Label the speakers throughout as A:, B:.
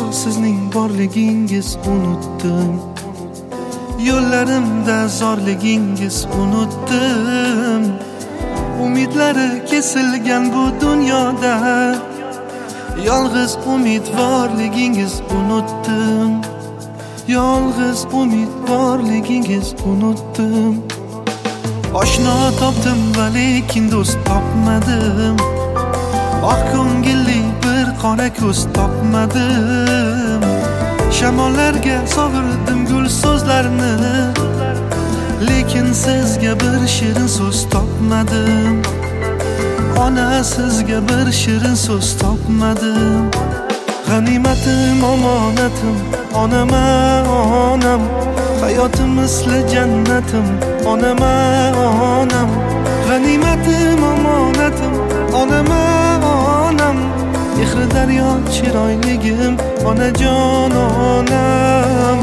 A: sizning borligingiz unutdim. Yo'llarimda zorligingiz unutdim. Umidlari kesilgan bu dunyoda yolg'iz umidvorligingiz unutdim. Yolg'iz umidvorligingiz unutdim. Oshno topdim va lekin do'st topmadim. Oq ko'ngilli bir qora ko'z topmadim. Shamollarga sovurdim gul so'zlarni, lekin sizga bir shirin so'z topmadim. Ona sizga bir shirin so'z topmadim. G'animatim omonatim onama onam, hayotim misli jannatim onama onam. G'animatim omonatim onama onam, mehri daryo chiroyligim onajon onam.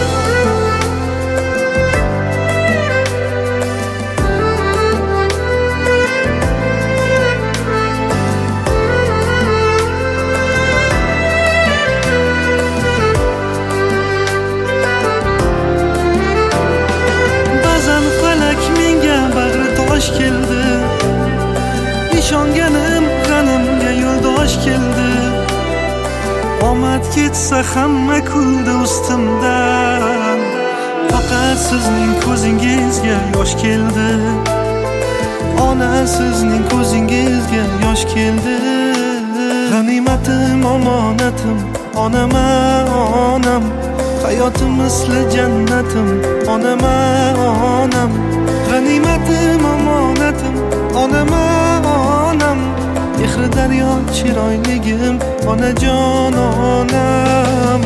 A: Keldi ishonganim g'animga yo'ldosh keldi. Omad ketsa hamma kuldi ustimdan, faqat sizning ko'zingizga yosh keldi. Ona sizning ko'zingizga yosh keldi. G'animatim omonatim onama onam, hayotim misli jannatim onama onam. G'animatim omonatim onama onam, mehri daryo chiroyligim onajon onam.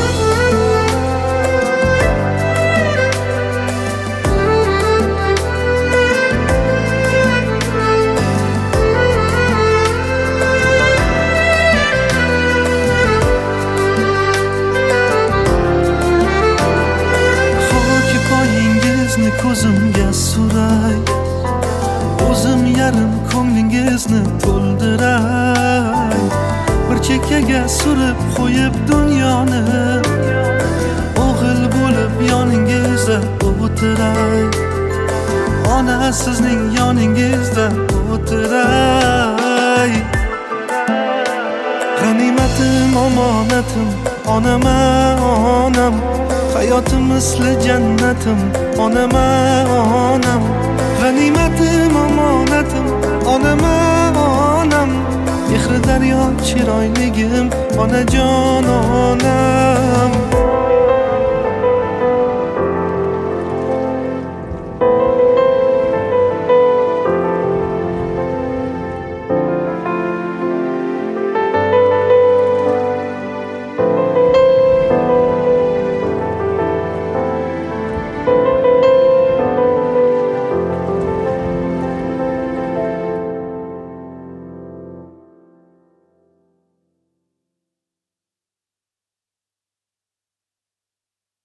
A: Ko'zimga suray, o'zim yarim ko'nglingizni to'ldiray. Bir chekkaga surib qo'yib dunyoni, o'g'il bo'lib yoningizda o'tiray. Ona sizning yoningizda o'tiray. G'animatim omonatim onama onam, hayotim misli jannatim onama onam. G'animatim omonatim onama onam, mehri daryo chiroyligim onajon onam.